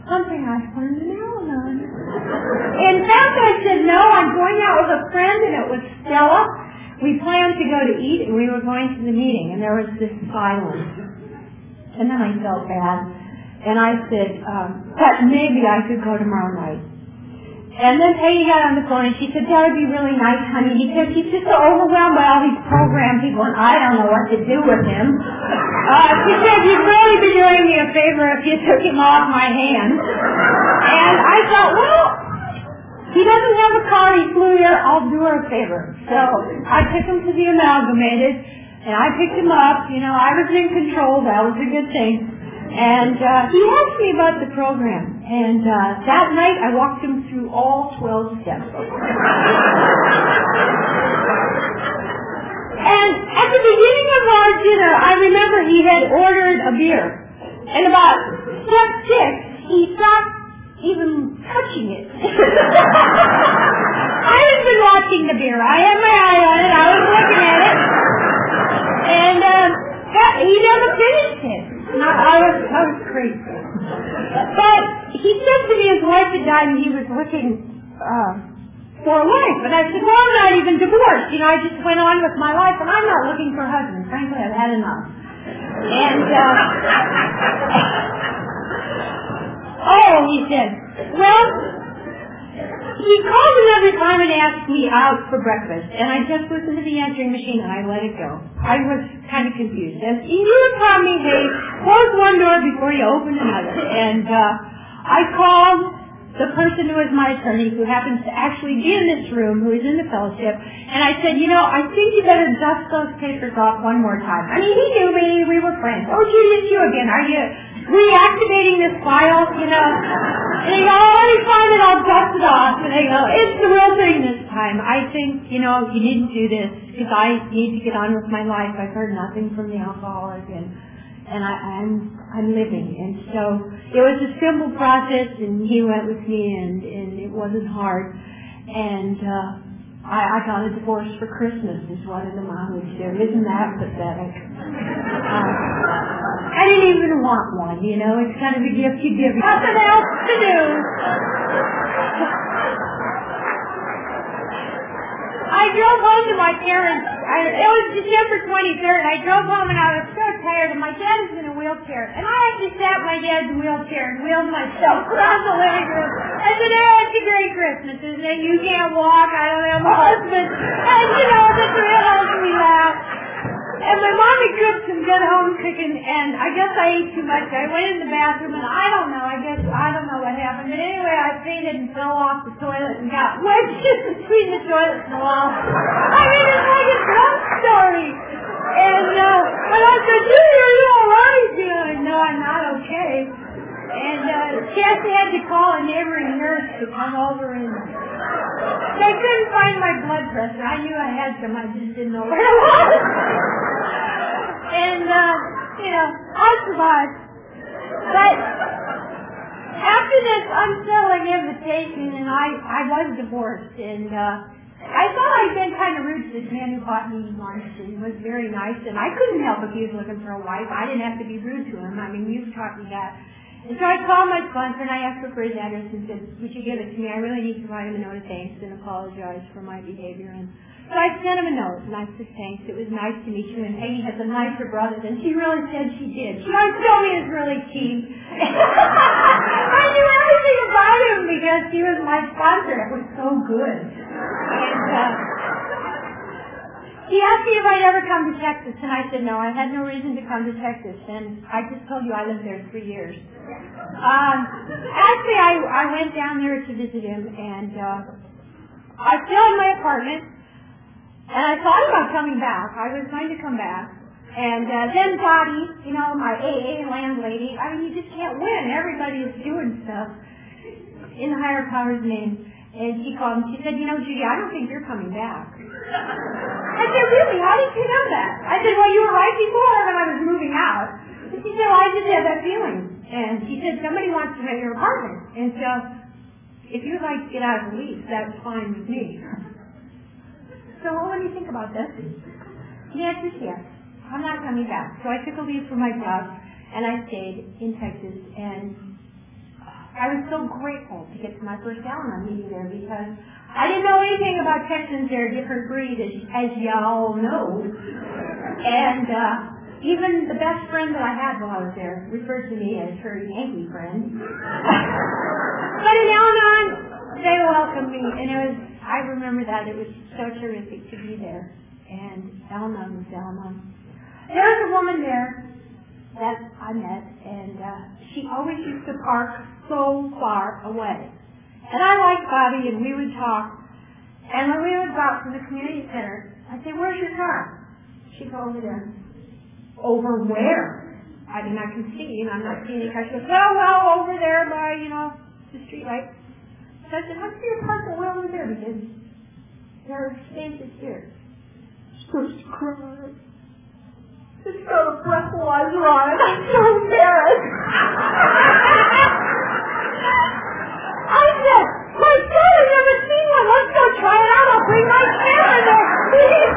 something I learned in Al-Anon. In fact, I said, no, I'm going out with a friend, and it was Stella. We planned to go to eat, and we were going to the meeting, and there was this silence. And then I felt bad. And I said, but maybe I could go tomorrow night. And then Peggy got on the phone, and she said, that would be really nice, honey, because he's just so overwhelmed by all these program people, and I don't know what to do with him. She said, you'd really be doing me a favor if you took him off my hands. And I thought, well, he doesn't have a car, he flew here, I'll do her a favor. So I took him to the Amalgamated, and I picked him up. You know, I was in control, that was a good thing. And he asked me about the program. And that night I walked him through all 12 steps. And at the beginning of our dinner, I remember he had ordered a beer. And about step 6, he stopped even touching it. I had been watching the beer. I had my eye on it. I was looking at it. And he never finished it. I was crazy. But he said to me his wife had died and he was looking for a wife. And I said, well, I'm not even divorced. You know, I just went on with my life and I'm not looking for a husband. Frankly, I've had enough. And, he said, well, he called another time and asked me out for breakfast, and I just listened to the answering machine and I let it go. I was kind of confused. And he taught me, hey, close one door before you open another. And I called the person who is my attorney, who happens to actually be in this room, who is in the fellowship, and I said, you know, I think you better dust those papers off one more time. I mean, he knew me, we were friends. Oh, gee, it's you again. Are you reactivating this file, you know? And they go, oh, it's fine, and I'll dust it off. And they go, it's the real thing this time. I think, you know, you needn't do this, because I need to get on with my life. I've heard nothing from the alcoholic, and I'm living. And so it was a simple process, and he went with me, and it wasn't hard. And I got a divorce for Christmas, is one of the mom would do. Isn't that pathetic? I didn't even want one, you know. It's kind of a gift you give. Nothing else to do. I drove home to my parents. It was December 23rd. I drove home and I was so tired, and my dad is in a wheelchair. And I actually sat in my dad's wheelchair and wheeled myself around the living room. I said, oh, it's a great Christmas, isn't it? You can't walk. I don't have a husband. And, you know, the three of us, we laughed. And my mommy cooked some good home cooking, and I guess I ate too much. I went in the bathroom, and I don't know what happened. But anyway, I fainted and fell off the toilet and got wedged between the toilet and the wall. I mean, it's like a drunk story. And I said, Judy, are you all right? You know, no, I'm not okay. And Cassie had to call a neighboring nurse to come over, and they couldn't find my blood pressure. I knew I had some, I just didn't know where it was. And, you know, I survived. But after this unsettling invitation, and I was divorced, and I thought I'd been kind of rude to this man who bought me lunch and was very nice, and I couldn't help if he was looking for a wife. I didn't have to be rude to him. I mean, you've taught me that. And so I called my sponsor and I asked for his address and said, would you give it to me? I really need to write him a note of thanks and apologize for my behavior. And so I sent him a note and I said, thanks. It was nice to meet you. And Peggy has a nicer brother than she really said she did. She always told me he was really cheap. I knew everything about him because he was my sponsor. It was so good. And he asked me if I'd ever come to Texas, and I said no. I had no reason to come to Texas, and I just told you I lived there 3 years. Actually, I went down there to visit him, and I still in my apartment, and I thought about coming back. I was going to come back, and then Dottie, you know, my AA landlady, I mean, you just can't win. Everybody is doing stuff in the higher power's name. And she called and she said, you know, Judy, I don't think you're coming back. I said, really? How did you know that? I said, well, you were right before when I was moving out. And she said, well, I just had that feeling. And she said, somebody wants to rent your apartment. And so, if you'd like to get out of the lease, that's fine with me. So what do you think about this? The answer is yes. I'm not coming back. So I took a leave from my job, and I stayed in Texas, and I was so grateful to get to my first Al-Anon meeting there because I didn't know anything about Texans. They're a different breed, as y'all know. And even the best friend that I had while I was there referred to me as her Yankee friend. But in Al-Anon, they welcomed me, and I remember that. It was so terrific to be there. And Al-Anon was Al-Anon. There was a woman there that I met, and she always used to park so far away. And I liked Bobby, and we would talk. And when we would go out from the community center, I'd say, "Where's your car?" She'd go, "Over there." "Over where?" I mean, I can see, and I'm not seeing any car. She goes, well, over there by, the street light. So I said, "How come you're parking way over there? Because there are spaces here." She starts to cry. It's got a breathalyzer on it. I'm so embarrassed. I said, "My son, I've never seen one. Let's go try it out. I'll bring my camera there, please."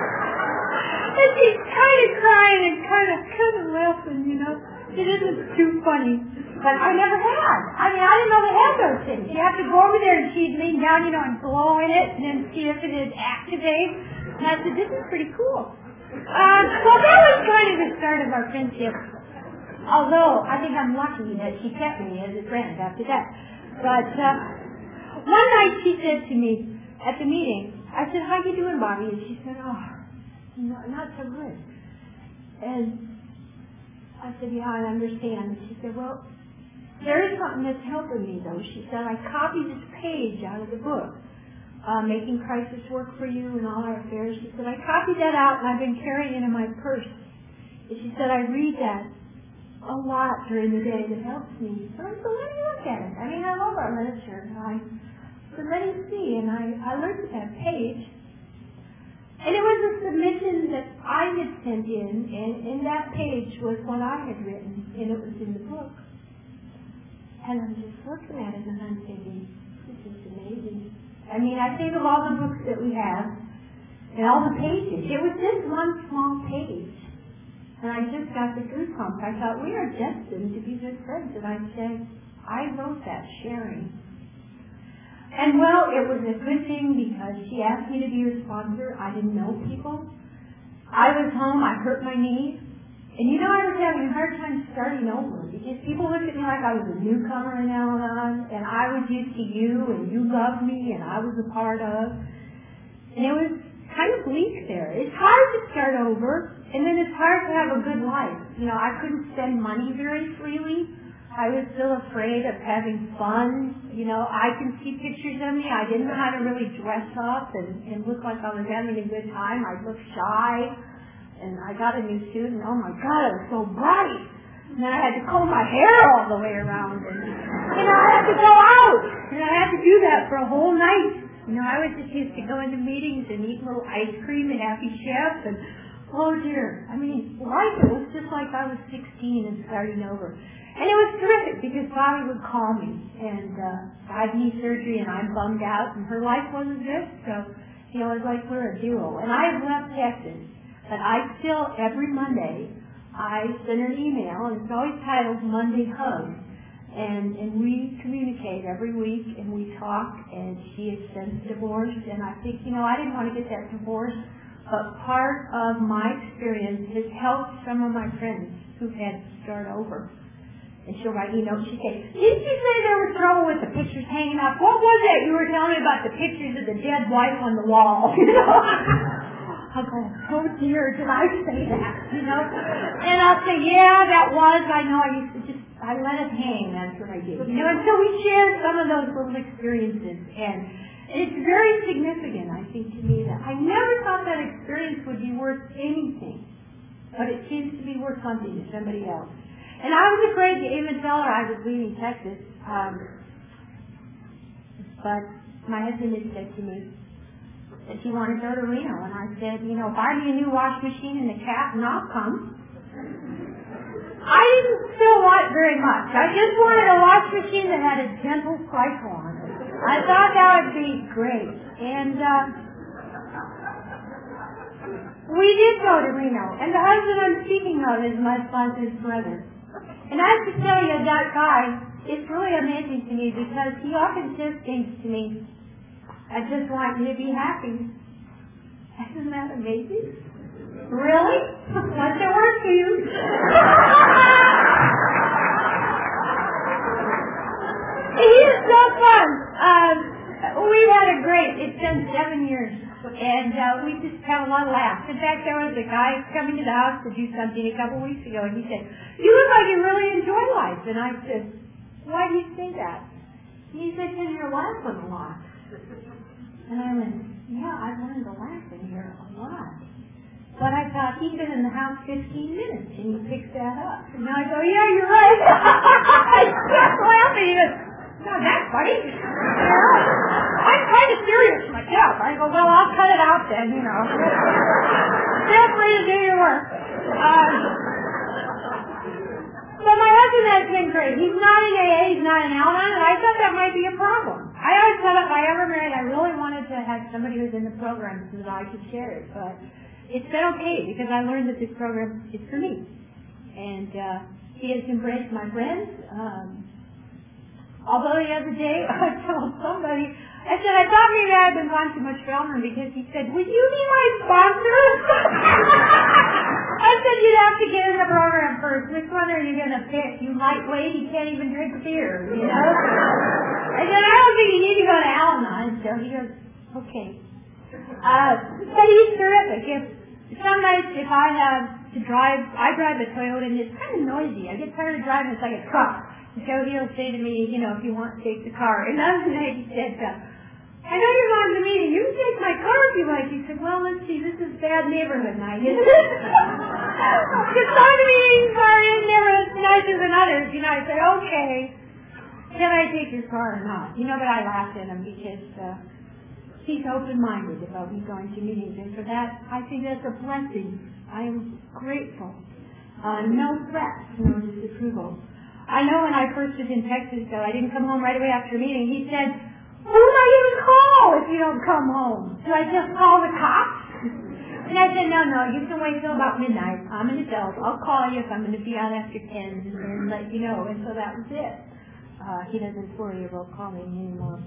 And she's kind of crying and kind of laughing, It isn't too funny. But I never had. I mean, I didn't know they had those things. You have to go over there and she'd lean down, and blow in it and then see if it would activate. And I said, "This is pretty cool." Well, that was kind of the start of our friendship. Although, I think I'm lucky that she kept me as a friend after that. But one night she said to me at the meeting, I said, "How you doing, Bobby?" And she said, "Oh, not so good." And I said, "Yeah, I understand." And she said, "Well, there is something that's helping me, though." She said, "I copied this page out of the book. Making Crisis Work for You and All Our Affairs." She said, "I copied that out and I've been carrying it in my purse." And she said, "I read that a lot during the day and it helps me." So I said, "Let me look at it. I mean, I love our literature." And I said, "Let me see." And I looked at that page. And it was a submission that I had sent in, and in that page was what I had written, and it was in the book. And I'm just looking at it and I'm thinking, this is amazing. I mean, I think of all the books that we have and all the pages. It was just one small page. And I just got the goosebumps. I thought, we are destined to be good friends. And I said, I wrote that sharing. And well, it was a good thing because she asked me to be her sponsor. I didn't know people. I was home. I hurt my knee. And I was having a hard time starting over because people looked at me like I was a newcomer in Al-Anon, and I was used to you, and you loved me, and I was a part of. And it was kind of bleak there. It's hard to start over, and then it's hard to have a good life. I couldn't spend money very freely. I was still afraid of having fun. I can see pictures of me. I didn't know how to really dress up and look like I was having a good time. I looked shy. And I got a new suit, and oh my God, it was so bright. And then I had to comb my hair all the way around, and I had to go out, and I had to do that for a whole night. I was just used to going to meetings and eat little ice cream and Happy Chef, and oh dear, I mean, life, it was just like I was 16 and starting over. And it was terrific because Bobby would call me, and I had knee surgery, and I'm bummed out, and her life wasn't good, so it was like we're a duo. And I have left Texas. But I still, every Monday, I send her an email, and it's always titled Monday Hug. And we communicate every week, and we talk, and she has since divorced. And I think, I didn't want to get that divorce, but part of my experience has helped some of my friends who've had to start over. And she'll write emails. She'll say, "Didn't you say there was trouble with the pictures hanging up? What was that you were telling me about the pictures of the dead wife on the wall?" I'll go, "Oh dear, did I say that?" And I'll say, "Yeah, that was. I know. I let it hang. That's what I did." And so we share some of those little experiences, and it's very significant, I think, to me that I never thought that experience would be worth anything, but it seems to be worth something to somebody else. And I was afraid to even tell her I was leaving Texas, but my husband had said to me that he wanted to go to Reno, and I said, buy me a new washing machine and a cat, and I'll come. I didn't still want very much. I just wanted a washing machine that had a gentle cycle on it. I thought that would be great. And we did go to Reno, and the husband I'm speaking of is my sponsor's brother. And I have to tell you, that guy it's really amazing to me because he often says things to me, I just want you to be happy. Isn't that amazing? Really? What's it worth to you? He's so fun. We've had a great, it's been 7 years, and we just have a lot of laughs. In fact, there was a guy coming to the house to do something a couple weeks ago, and he said, you look like you really enjoy life. And I said, why do you say that? And he said, because you're laughing a lot. And I went, yeah, I've learned to laugh in here a lot. But I thought, he's been in the house 15 minutes, and he picks that up. And I go, yeah, you're right. I kept laughing. He goes, not that funny. I'm kind of serious myself. I go, well, I'll cut it out then, you know. Feel free to do your work. But my husband has been great. He's not in AA, he's not in Al-Anon, and I thought that might be a problem. I always thought if I ever married, I really wanted to have somebody who's in the program so that I could share it. But it's been okay because I learned that this program is for me. And he has embraced my friends. Although the other day I told somebody, I said, I thought maybe I had been on too much Feldman because he said, would you be my sponsor? I said, you'd have to get in the program first. Which one are you going to pick? You lightweight, you can't even drink beer, you know? I said, I don't think you need to go to Al-Anon. So he goes, okay. But he's terrific. Some nights if I have to drive, I drive a Toyota and it's kind of noisy. I get tired of driving, it's like a truck. So he'll say to me, you know, if you want to take the car. And the other night he said, I know you're going to the meeting. You can take my car if you like. He said, well, let's see, this is a bad neighborhood night, isn't it? Because some of the meetings are in neighborhoods nicer than others. You know, I said, okay, can I take your car or not? You know, but I laughed at him because he's open-minded about me going to meetings. And for that, I think that's a blessing. I am grateful. No threats, no disapproval. I know when I first was in Texas, though, I didn't come home right away after a meeting. He said, who am I going to call if you don't come home? Do I just call the cops? And I said, no, you can wait till about midnight. I'm an adult. I'll call you if I'm going to be out after 10 and let you know. And so that was it. He doesn't worry about calling me anymore.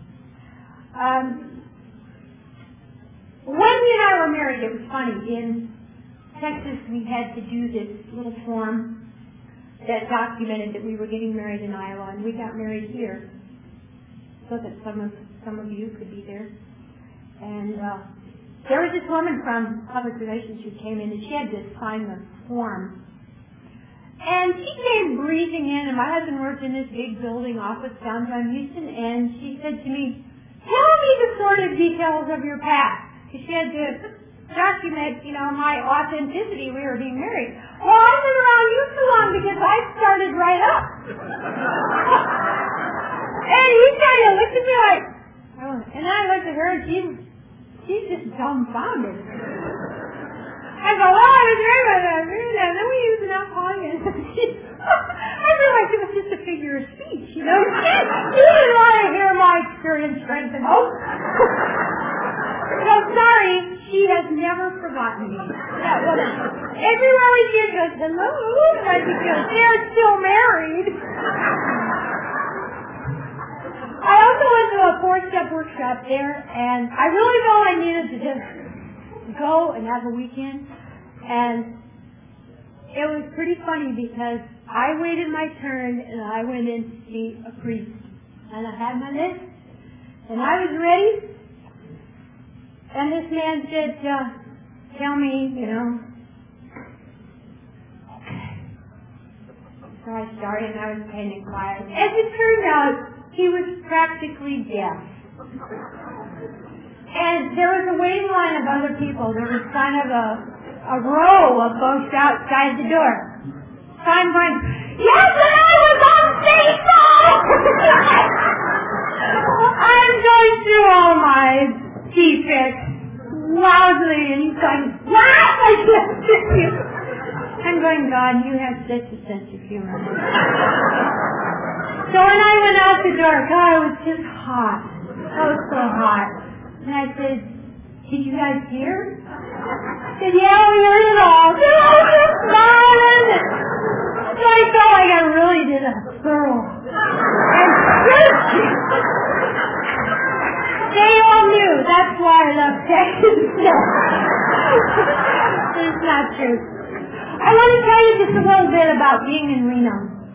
When he and I were married, it was funny. In Texas, we had to do this little form that documented that we were getting married in Iowa, and we got married here so that some of you could be there. And there was this woman from Public Relations who came in, and she had to sign the form. And she came breezing in, and my husband worked in this big building office downtown Houston, and she said to me, tell me the sort of details of your past. Because she had to document, you know, my authenticity. We were being married. Well, I've been around you too long because I started right up. And he kind of looked at me like, oh. And I looked at her and she's just dumbfounded. I go, well, I was married by that. And then we used an alcohol. I realized it was just a figure of speech, you know. She didn't want to hear my experience, strength, and hope. So sorry, she has never forgotten me. That woman. Everywhere we see her goes, hello, and I think they're still married. I also went to a 4-step workshop there, and I really felt I needed to just go and have a weekend. And it was pretty funny because I waited my turn, and I went in to see a priest. And I had my list, and I was ready. And this man said, tell me, you know. Okay. So I started, and I was paying quiet. As it turned out, he was practically deaf. And there was a waiting line of other people. There was kind of a row of folks outside the door. So I'm going, yes, and I was unfaithful! I'm going through all my defects loudly, and he's going, what? I can't hear you. I'm going, God, you have such a sense of humor. So when I went out the door, God, it was just hot. Oh, so hot. And I said, did you guys hear? I said, yeah, we heard it all. And I was just smiling. So I felt like I really did a thorough They all knew. That's why I love Texas. No. It's not true. I want to tell you just a little bit about being in Reno.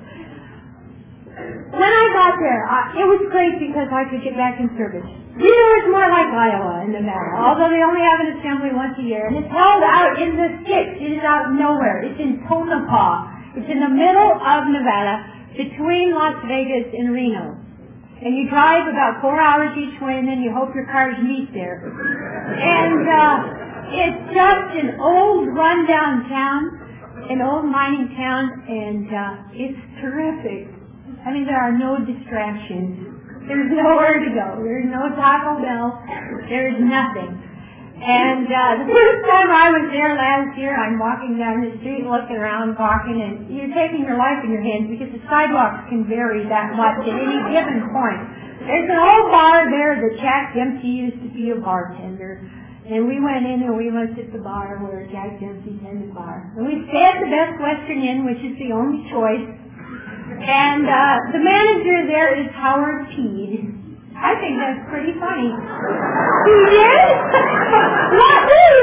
When I got there, it was great because I could get back in service. Reno is more like Iowa and Nevada, although they only have an assembly once a year. And it's held out in the sticks. It is out nowhere. It's in Tonopah. It's in the middle of Nevada, between Las Vegas and Reno. And you drive about 4 hours each way, and then you hope your cars meet there. And it's just an old rundown town, an old mining town, and it's terrific. I mean, there are no distractions. There's nowhere to go. There's no Taco Bell. There's nothing. And the first time I was there last year, I'm walking down the street, looking around, walking, and you're taking your life in your hands because the sidewalks can vary that much at any given point. There's an old bar there that Jack Dempsey used to be a bartender. And we went in and we looked at the bar where Jack Dempsey tended the bar. And we stayed at the Best Western Inn, which is the only choice. And the manager there is Howard Peed. I think that's pretty funny. You did? What?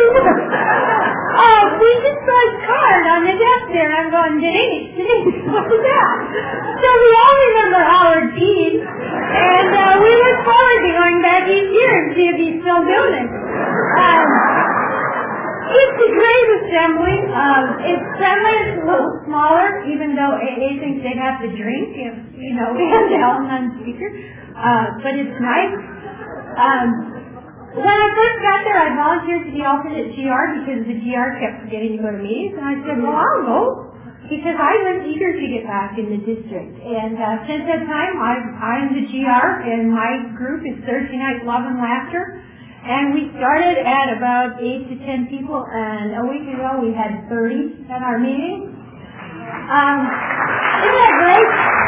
We just saw his card on the desk there, and I'm going, Denise, what was that? So we all remember Howard Peed, and we look forward to going back each year and see if he's still doing it. It's a great assembly. It's friendly. It's a little smaller, even though AA thinks they'd have to drink if, we have the Elton on speaker. But it's nice. When I first got there, I volunteered to be alternate GR because the GR kept forgetting to go to meetings. And I said, well, I'll go because I was eager to get back in the district. And since that time, I'm the GR, and my group is Thursday Night Love and Laughter. And we started at about 8 to 10 people, and a week ago we had 30 at our meeting. Isn't that great?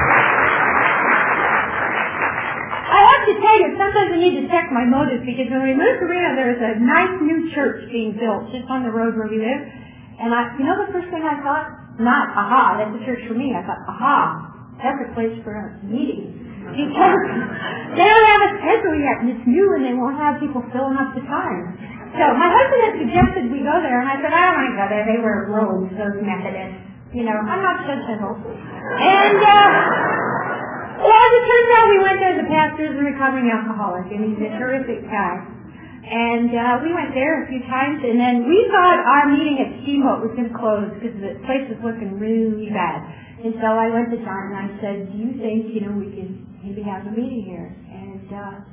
I have to tell you, sometimes I need to check my motives, because when we moved to Reno, there was a nice new church being built just on the road where we live. And the first thing I thought, not, aha, that's a church for me. I thought, aha, that's a place for a meeting. Because they don't have a schedule yet, and it's new, and they won't have people filling up the time. So my husband had suggested we go there, and I said, I don't want to go there. They wear robes, those Methodists. I'm not judgmental. And, as it turns out, we went there. The pastor is a recovering alcoholic, and he's a terrific guy. And we went there a few times, and then we thought our meeting at Steamboat was going to close because the place was looking really bad. And so I went to John and I said, do you think, we can maybe have a meeting here? And,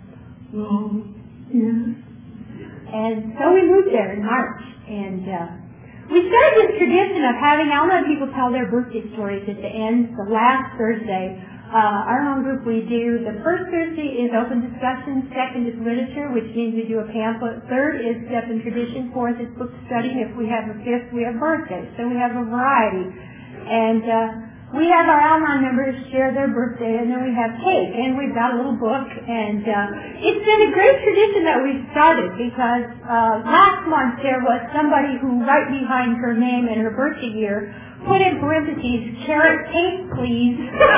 And so we moved there in March. And we started this tradition of having Alma people tell their birthday stories at the end, the last Thursday. Our home group, we do, the first Thursday is open discussion, second is literature, which means we do a pamphlet, third is step and tradition, fourth is book study, if we have a fifth, we have birthdays. So we have a variety. And we have our Al-Anon members share their birthday, and then we have cake, and we've got a little book, and it's been a great tradition that we've started, because last month there was somebody who, right behind her name and her birthday year, put in parentheses, carrot cake, please.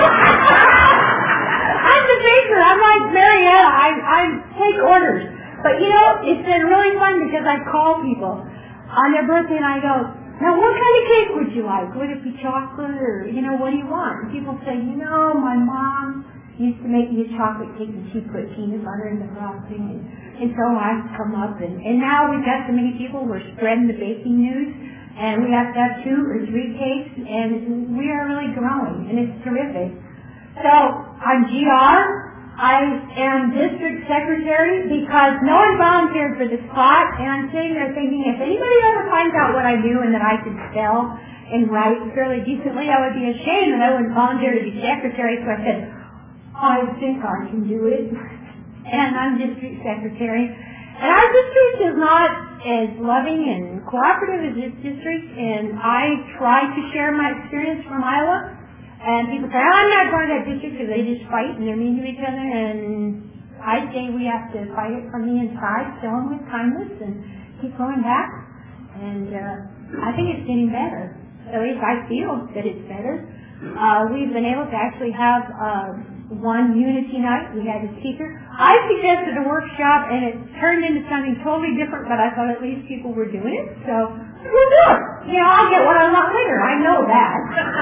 I'm the baker. I'm like Marietta. I take orders. But, it's been really fun because I call people on their birthday, and I go, now, what kind of cake would you like? Would it be chocolate or, what do you want? And people say, my mom used to make me a chocolate cake and she put peanut butter in the frosting. And so I come up and now we've got so many people, we're spreading the baking news. And we have to have 2 or 3 cakes and we are really growing and it's terrific. So, I'm GR. I am district secretary because no one volunteered for the spot, and I'm sitting there thinking, if anybody ever finds out what I do and that I can spell and write fairly decently, I would be ashamed that I wouldn't volunteer to be secretary. So I said, I think I can do it, and I'm district secretary. And our district is not as loving and cooperative as this district, and I try to share my experience from Iowa. And people say, I'm not going to that district because they just fight and they're mean to each other. And I say we have to fight it from the inside, fill them with kindness, and keep going back. And I think it's getting better. At least I feel that it's better. We've been able to actually have one Unity night. We had a speaker. I suggested a workshop, and it turned into something totally different, but I thought at least people were doing it, so we'll do it. You know, I'll get what I want later. I know that.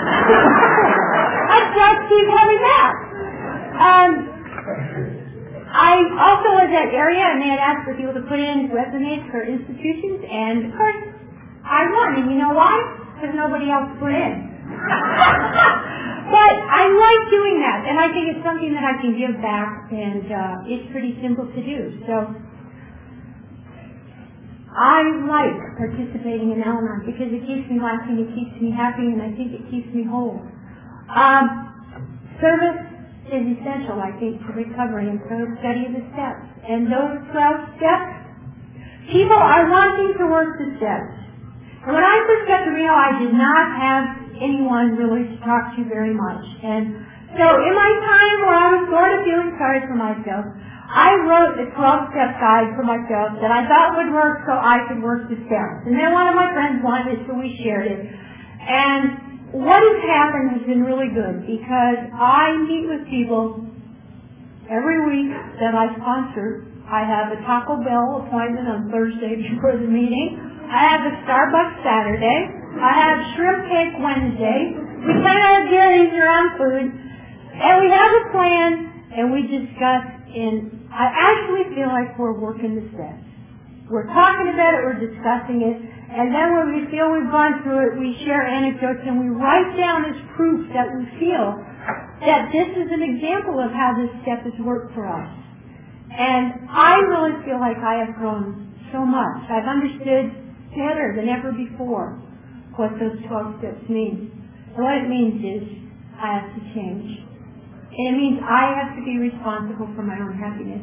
I'll just keep having that. I also was at area, and they had asked for people to put in resumes for institutions, and of course, I won. And you know why? Because nobody else put in. But I like doing that, and I think it's something that I can give back, and it's pretty simple to do. So I like participating in Al-Anon because it keeps me laughing, it keeps me happy, and I think it keeps me whole. Service is essential, I think, to recovery, and so study the steps. And those 12 steps, people are wanting to work the steps. And when I first got to Reno, I did not have anyone really to talk to very much. And so in my time where I was sort of feeling sorry for myself, I wrote a 12-step guide for myself that I thought would work so I could work the steps. And then one of my friends wanted it, so we shared it. And what has happened has been really good because I meet with people every week that I sponsor. I have a Taco Bell appointment on Thursday before the meeting. I have a Starbucks Saturday. I have shrimp cake Wednesday. We kind of varies around food. And we have a plan, and we discuss, and I actually feel like we're working the steps. We're talking about it, we're discussing it, and then when we feel we've gone through it, we share anecdotes, and we write down as proof that we feel that this is an example of how this step has worked for us. And I really feel like I have grown so much. I've understood better than ever before what those 12 steps mean. And what it means is I have to change. And it means I have to be responsible for my own happiness.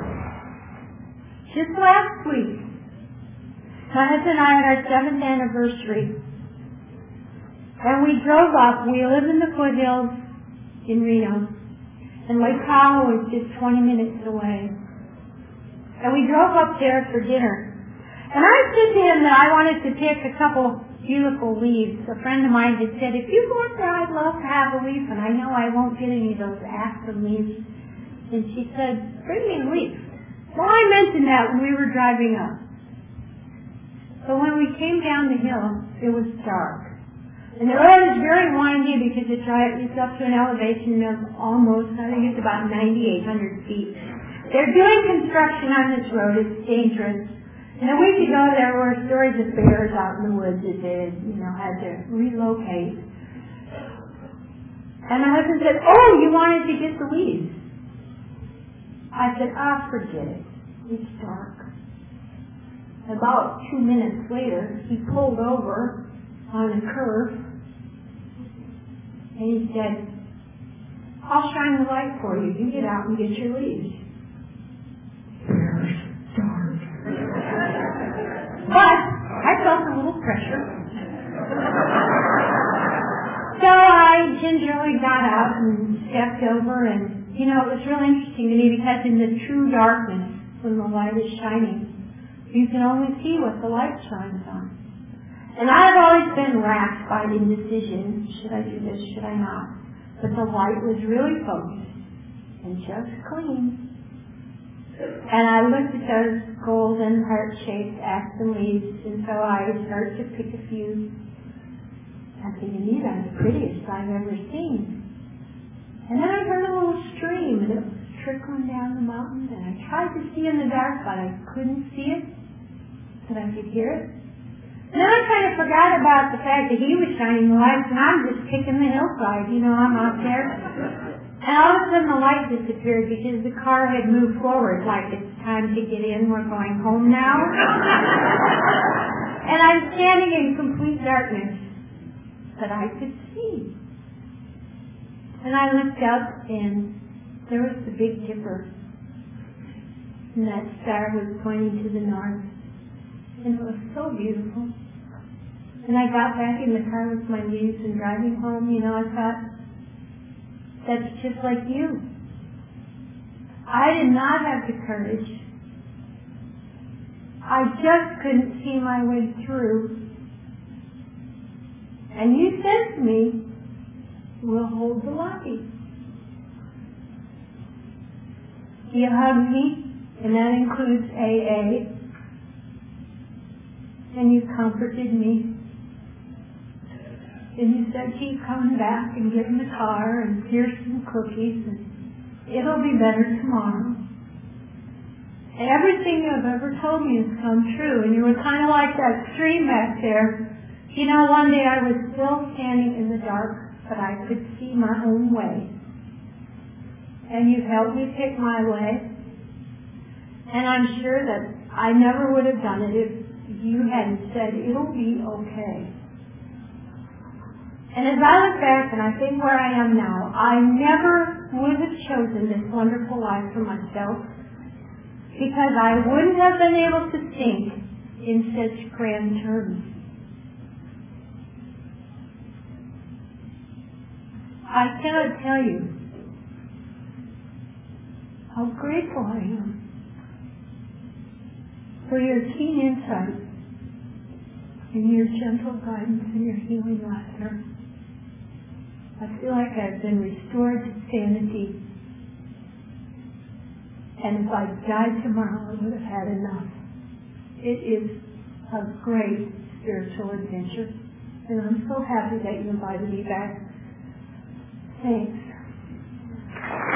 Just last week, my husband and I had our 7th anniversary. And we drove up. We live in the foothills in Reno. And Lake Tahoe is just 20 minutes away. And we drove up there for dinner. And I said to him that I wanted to pick a couple beautiful leaves. A friend of mine had said, if you go up there, I'd love to have a leaf, and I know I won't get any of those aspen leaves. And she said, bring me a leaf. Well, I mentioned that when we were driving up. So when we came down the hill, it was dark. And the road is very windy because it's up to an elevation of almost, I think it's about 9,800 feet. They're doing construction on this road. It's dangerous. And a week ago, there were stories of bears out in the woods that they had to relocate. And my husband said, oh, you wanted to get the leaves. I said, forget it. It's dark. About 2 minutes later, he pulled over on a curve, and he said, I'll shine the light for you. You get out and get your leaves. Bears, dark. But I felt a little pressure. So I gingerly got out and stepped over, and, it was really interesting to me because in the true darkness, when the light is shining, you can only see what the light shines on. And I've always been racked by indecision. Should I do this? Should I not? But the light was really focused and just clean. And I looked at those golden heart-shaped aspen leaves, and so I started to pick a few. I'm thinking, these are the prettiest I've ever seen. And then I heard a little stream, and it was trickling down the mountain, and I tried to see in the dark, but I couldn't see it, but I could hear it. And then I kind of forgot about the fact that he was shining the lights, and I'm just kicking the hillside, I'm out there. And all of a sudden the light disappeared because the car had moved forward, like it's time to get in, we're going home now. And I'm standing in complete darkness, but I could see. And I looked up, and there was the Big Dipper. And that star was pointing to the north. And it was so beautiful. And I got back in the car with my leaves and driving home, I thought, that's just like you. I did not have the courage. I just couldn't see my way through. And you said to me, we'll hold the lobby. You hugged me, and that includes AA, and you comforted me. And you said, keep coming back and get in the car, and here's some cookies, and it'll be better tomorrow. And everything you've ever told me has come true, and you were kind of like that stream back there. You know, one day I was still standing in the dark, but I could see my own way. And you've helped me pick my way. And I'm sure that I never would have done it if you hadn't said, it'll be okay. And as I look back and I think where I am now, I never would have chosen this wonderful life for myself, because I wouldn't have been able to think in such grand terms. I cannot tell you how grateful I am for your keen insight and your gentle guidance and your healing laughter. I feel like I've been restored to sanity. And if I died tomorrow, I would have had enough. It is a great spiritual adventure. And I'm so happy that you invited me back. Thanks.